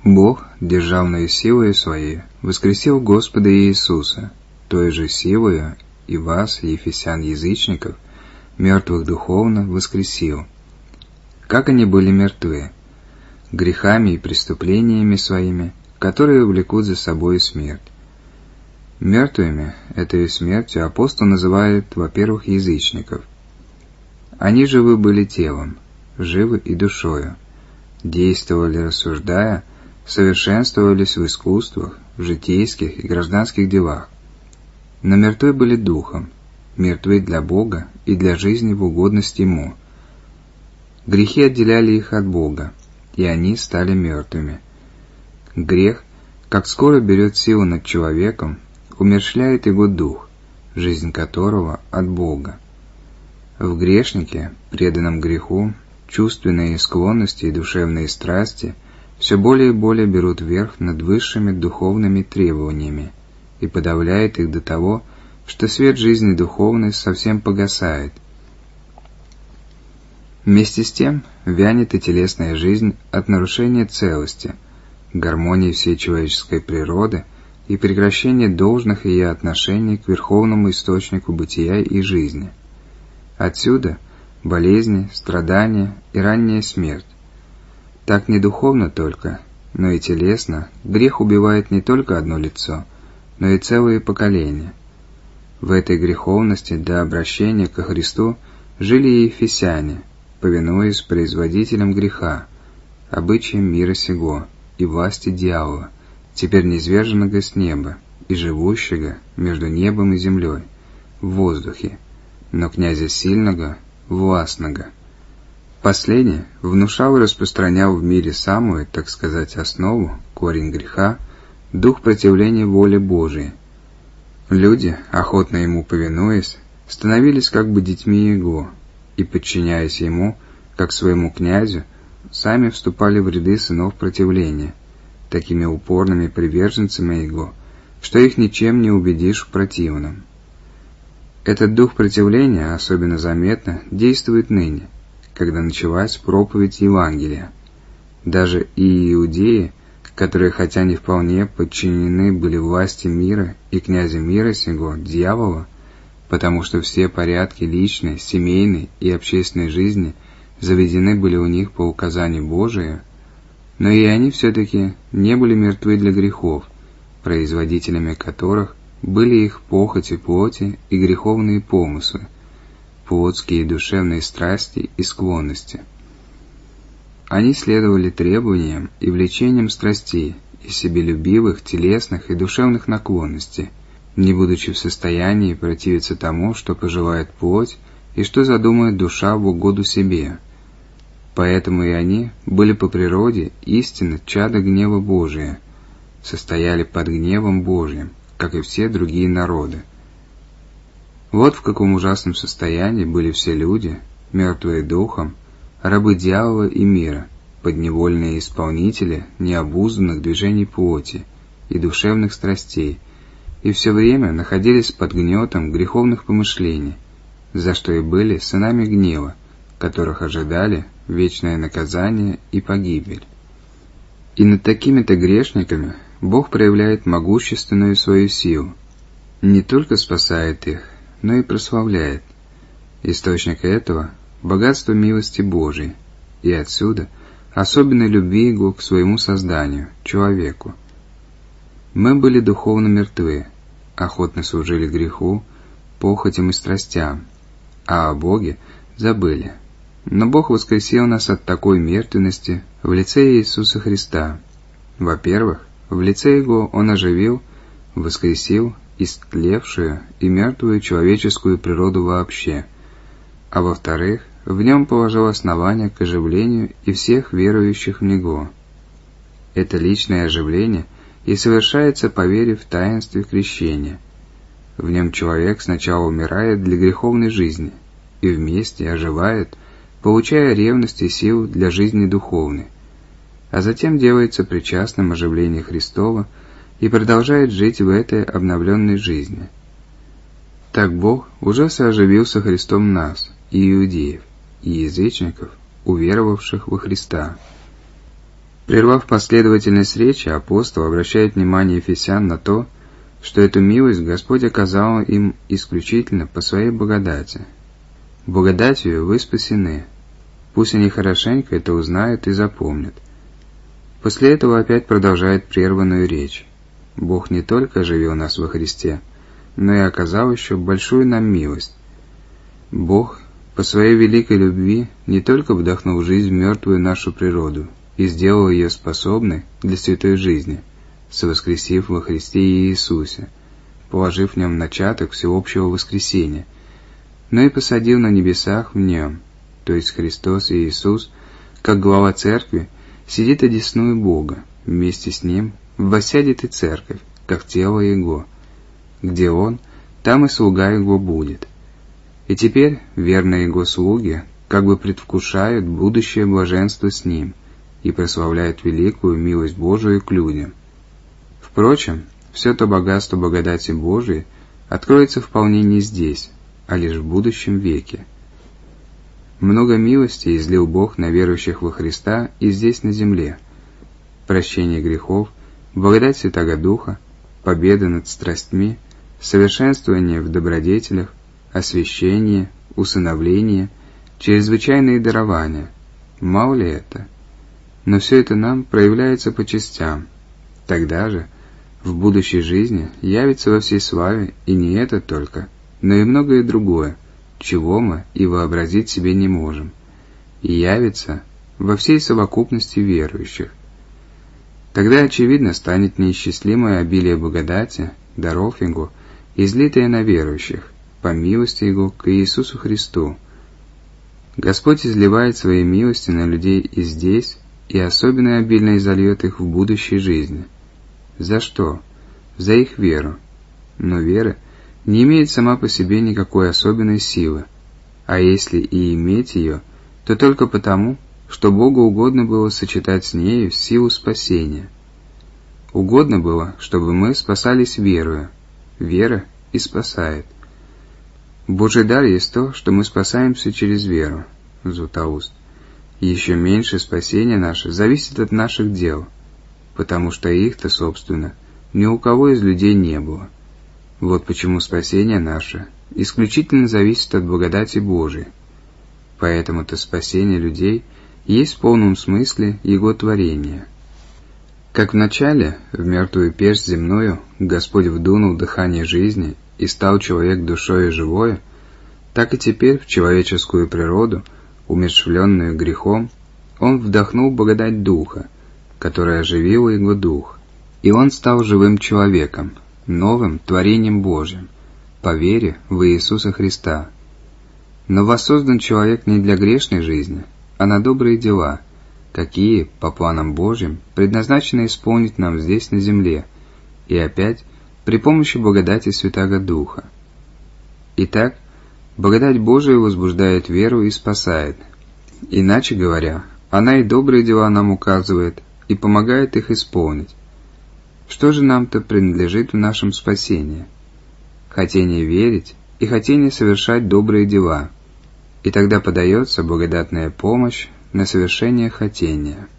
Бог, державною силою Своей, воскресил Господа Иисуса, той же силою и вас, ефесян-язычников, мертвых духовно, воскресил. Как они были мертвы? Грехами и преступлениями своими, которые влекут за собой смерть. Мертвыми, этой смертью, апостол называет, во-первых, язычников. Они живы были телом, живы и душою, действовали, рассуждая, совершенствовались в искусствах, в житейских и гражданских делах. Но мертвы были духом, мертвы для Бога и для жизни в угодность Ему. Грехи отделяли их от Бога, и они стали мертвыми. Грех, как скоро берет силу над человеком, умерщвляет его дух, жизнь которого от Бога. В грешнике, преданном греху, чувственные склонности и душевные страсти все более и более берут верх над высшими духовными требованиями и подавляет их до того, что свет жизни духовной совсем погасает. Вместе с тем вянет и телесная жизнь от нарушения целости, гармонии всей человеческой природы и прекращения должных ее отношений к верховному источнику бытия и жизни. Отсюда болезни, страдания и ранняя смерть. Так не духовно только, но и телесно грех убивает не только одно лицо, но и целые поколения. В этой греховности до обращения ко Христу жили и ефесяне, повинуясь производителям греха, обычаям мира сего и власти дьявола, теперь низверженного с неба и живущего между небом и землей, в воздухе, но князя сильного, властного. Последний внушал и распространял в мире самую, так сказать, основу, корень греха, дух противления воле Божией. Люди, охотно ему повинуясь, становились как бы детьми его, и, подчиняясь ему, как своему князю, сами вступали в ряды сынов противления, такими упорными приверженцами его, что их ничем не убедишь в противном. Этот дух противления особенно заметно действует ныне, когда началась проповедь Евангелия. Даже и иудеи, которые хотя не вполне подчинены были власти мира и князя мира сего, дьявола, потому что все порядки личной, семейной и общественной жизни заведены были у них по указанию Божию, но и они все-таки не были мертвы для грехов, производителями которых были их похоти плоти и греховные помыслы, плотские и душевные страсти и склонности. Они следовали требованиям и влечениям страстей и себелюбивых, телесных и душевных наклонностей, не будучи в состоянии противиться тому, что пожелает плоть и что задумает душа в угоду себе. Поэтому и они были по природе истинно чада гнева Божия, состояли под гневом Божиим, как и все другие народы. Вот в каком ужасном состоянии были все люди, мертвые духом, рабы дьявола и мира, подневольные исполнители необузданных движений плоти и душевных страстей, и все время находились под гнетом греховных помышлений, за что и были сынами гнева, которых ожидали вечное наказание и погибель. И над такими-то грешниками Бог проявляет могущественную свою силу, не только спасает их, но и прославляет. Источник этого – богатство милости Божией, и отсюда особенной любви Его к своему созданию, человеку. Мы были духовно мертвы, охотно служили греху, похотям и страстям, а о Боге забыли. Но Бог воскресил нас от такой мертвенности в лице Иисуса Христа. Во-первых, в лице Его Он оживил, воскресил истлевшую и мертвую человеческую природу вообще, а во-вторых, в Нем положил основание к оживлению и всех верующих в Него. Это личное оживление и совершается по вере в таинстве крещения. В нем человек сначала умирает для греховной жизни и вместе оживает, получая ревность и силу для жизни духовной, а затем делается причастным оживлению Христова и продолжает жить в этой обновленной жизни. Так Бог уже сооживил со Христом нас, и иудеев, и язычников, уверовавших во Христа. Прервав последовательность речи, апостол обращает внимание ефесян на то, что эту милость Господь оказал им исключительно по своей благодати. Благодатью вы спасены. Пусть они хорошенько это узнают и запомнят. После этого опять продолжает прерванную речь. Бог не только оживил нас во Христе, но и оказал еще большую нам милость. Бог по своей великой любви не только вдохнул жизнь в мертвую нашу природу и сделал ее способной для святой жизни, совоскресив во Христе Иисусе, положив в нем начаток всеобщего воскресения, но и посадил на небесах в нем, то есть Христос и Иисус, как глава Церкви, сидит одесную Бога, вместе с Ним воссядет и Церковь, как тело Его. Где Он, там и слуга Его будет. И теперь верные Его слуги как бы предвкушают будущее блаженство с Ним и прославляют великую милость Божию к людям. Впрочем, все то богатство благодати Божией откроется вполне не здесь, а лишь в будущем веке. Много милости излил Бог на верующих во Христа и здесь на земле. Прощение грехов, благодать Святаго Духа, победа над страстьми, совершенствование в добродетелях, освящение, усыновление, чрезвычайные дарования. Мало ли это? Но все это нам проявляется по частям. Тогда же, в будущей жизни, явится во всей славе и не это только, но и многое другое, чего мы и вообразить себе не можем, и явится во всей совокупности верующих. Тогда, очевидно, станет неисчислимое обилие благодати, даров Его, излитое на верующих, по милости Его к Иисусу Христу. Господь изливает свои милости на людей и здесь, и особенно обильно изольет их в будущей жизни. За что? За их веру. Но вера не имеет сама по себе никакой особенной силы, а если и иметь ее, то только потому, что Богу угодно было сочетать с нею силу спасения. Угодно было, чтобы мы спасались верою. Вера и спасает. Божий дар есть то, что мы спасаемся через веру. Златоуст. Еще меньше спасение наше зависит от наших дел, потому что их-то, собственно, ни у кого из людей не было. Вот почему спасение наше исключительно зависит от благодати Божией. Поэтому-то спасение людей есть в полном смысле Его творения. Как вначале в мертвую печь земную Господь вдунул дыхание жизни и стал человек душою живою, так и теперь в человеческую природу, умерщвленную грехом, Он вдохнул благодать Духа, которая оживила Его Дух, и Он стал живым человеком, новым творением Божьим, по вере в Иисуса Христа. Но воссоздан человек не для грешной жизни, а на добрые дела, какие, по планам Божьим, предназначены исполнить нам здесь на земле, и опять при помощи благодати Святаго Духа. Итак, благодать Божия возбуждает веру и спасает. Иначе говоря, она и добрые дела нам указывает и помогает их исполнить. Что же нам-то принадлежит в нашем спасении? Хотение верить и хотение совершать добрые дела, и тогда подается благодатная помощь на совершение хотения.